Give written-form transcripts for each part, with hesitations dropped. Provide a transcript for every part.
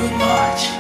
do norte.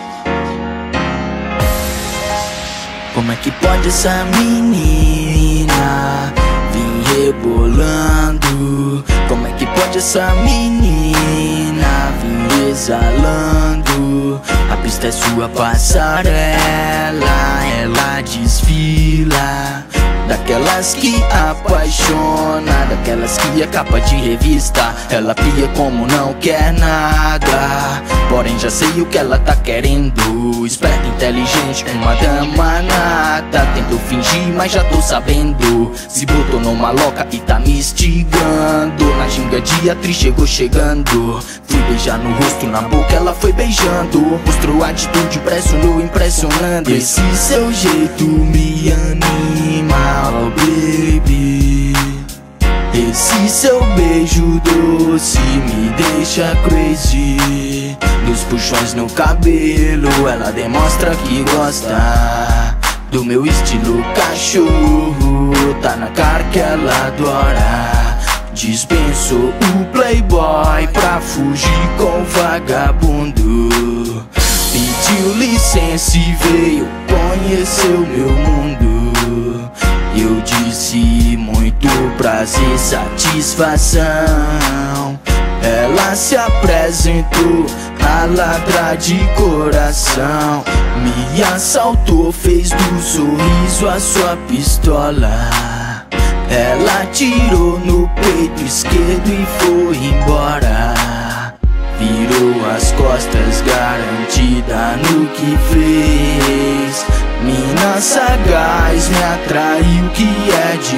Como é que pode essa menina vir rebolando? Como é que pode essa menina vir exalando? A pista é sua passarela, ela desfila. Daquelas que apaixona, daquelas que é capa de revista. Ela pia como não quer nada, porém já sei o que ela tá querendo. Esperta, inteligente, uma dama nata. Tentou fingir, mas já tô sabendo. Se botou numa loca e tá me instigando. Na ginga de atriz chegou chegando. Fui beijar no rosto, na boca ela foi beijando. Mostrou atitude, pressionou, impressionando. Esse seu jeito me anima, oh baby. Esse seu beijo doce me deixa crazy. Dos puxões no cabelo, ela demonstra que gosta do meu estilo cachorro. Tá na cara que ela adora. Dispensou o playboy pra fugir com o vagabundo. Pediu licença e veio conhecer o meu mundo. Eu disse muito prazer, satisfação. Ela se apresentou a ladrar de coração. Me assaltou, fez do sorriso a sua pistola. Ela tirou no peito esquerdo e foi embora. Virou as costas, garantida no que fez. Mina sagaz, me atraiu, que é de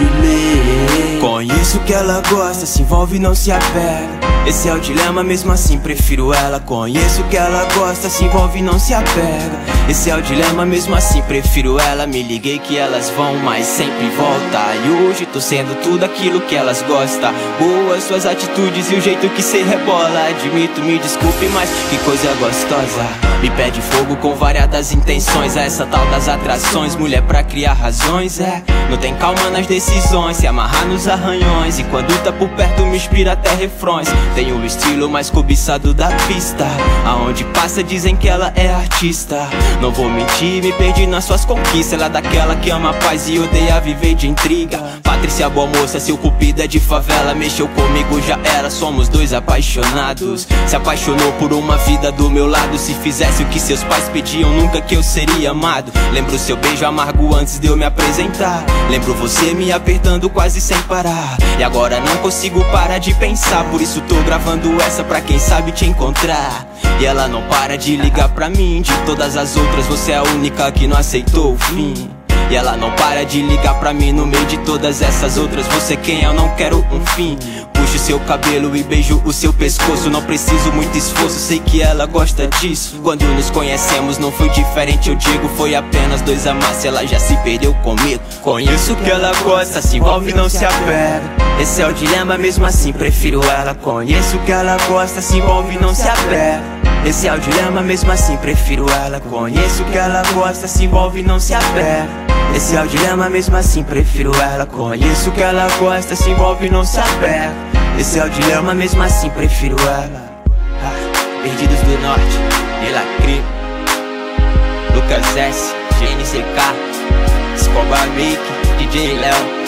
lei. Conheço que ela gosta, se envolve e não se apega. Esse é o dilema, mesmo assim prefiro ela. Conheço que ela gosta, se envolve e não se apega. Esse é o dilema, mesmo assim prefiro ela. Me liguei que elas vão, mas sempre volta. E hoje tô sendo tudo aquilo que elas gostam. Boas suas atitudes e o jeito que cê rebola. Admito, me desculpe, mas que coisa gostosa. Me pede fogo com variadas intenções. Essa tal das atrações, mulher pra criar razões, não tem calma nas decisões, se amarrar nos arranhões. E quando tá por perto me inspira até refrões. Tenho o estilo mais cobiçado da pista. Aonde passa dizem que ela é artista. Não vou mentir, me perdi nas suas conquistas. Ela é daquela que ama a paz e odeia viver de intriga. Patrícia, boa moça, seu cupido é de favela. Mexeu comigo, já era, somos dois apaixonados. Se apaixonou por uma vida do meu lado. Se fizesse o que seus pais pediam, nunca que eu seria amado. Lembro seu beijo amargo antes de eu me apresentar. Lembro você me apertando quase sem parar. E agora não consigo parar de pensar. Por isso tô gravando essa pra quem sabe te encontrar. E ela não para de ligar pra mim. De todas as outras você é a única que não aceitou o fim. E ela não para de ligar pra mim. No meio de todas essas outras, você quem eu não quero um fim. Puxo seu cabelo e beijo o seu pescoço. Não preciso muito esforço, sei que ela gosta disso. Quando nos conhecemos não foi diferente, eu digo. Foi apenas dois a mais, ela já se perdeu comigo. Conheço que ela gosta, se envolve e não se apega. Esse é o dilema, mesmo assim prefiro ela. Conheço que ela gosta, se envolve e não se apega. Esse é o dilema, mesmo assim prefiro ela. Conheço que ela gosta, se envolve e não se apega. Esse é o dilema, mesmo assim prefiro ela. Conheço que ela gosta, se envolve e não se apega. Esse é o dilema, mesmo assim prefiro ela. Perdidos do Norte, Elacri, Lucas S, GNCK, Escobar Make, DJ Léo.